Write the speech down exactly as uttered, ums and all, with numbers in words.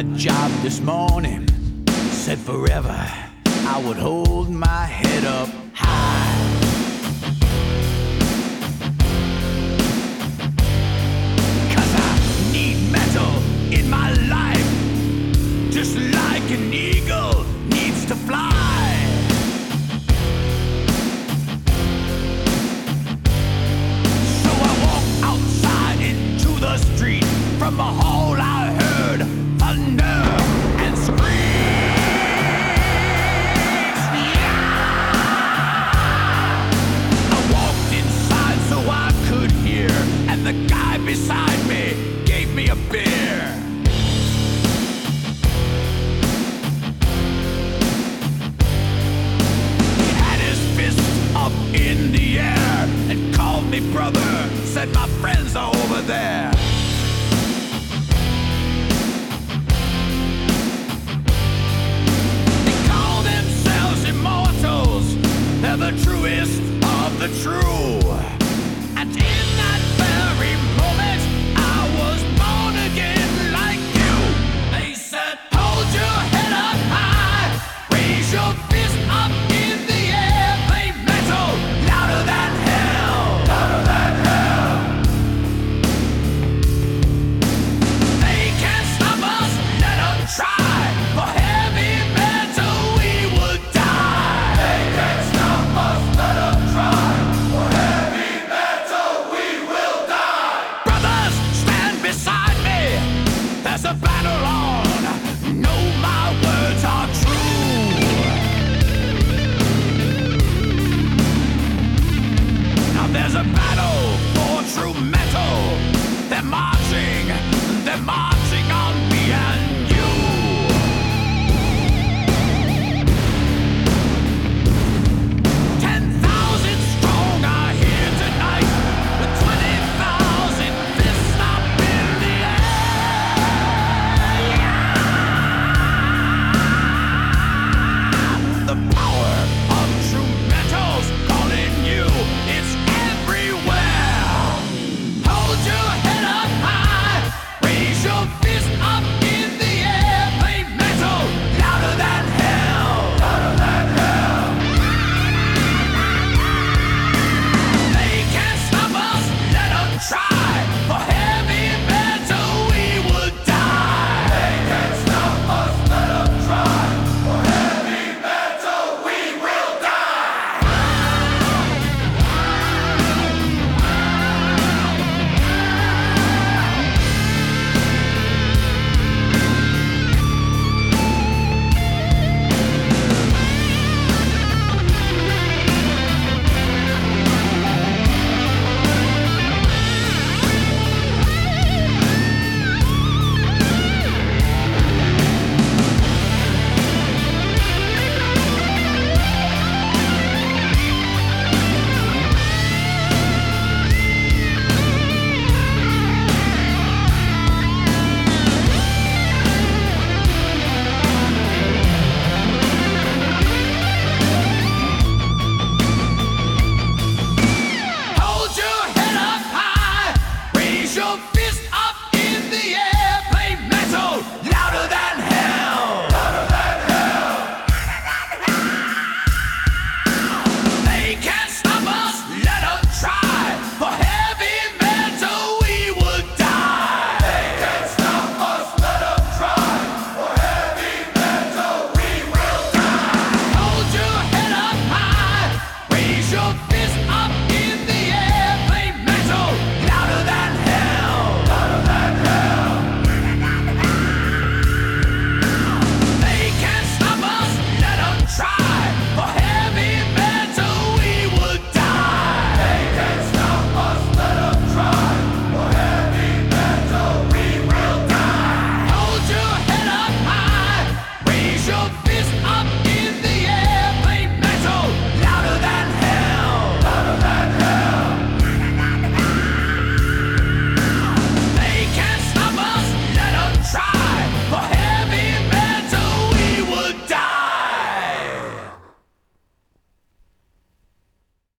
job this morning. Said forever I would hold my head up high. Cause I need metal in my life, just like an eagle needs to fly. So I walked outside into the street. From the hall I heard thunder and screams. I walked inside so I could hear, and the guy beside me gave me a beer. He had his fist up in the air and called me brother, said my friend.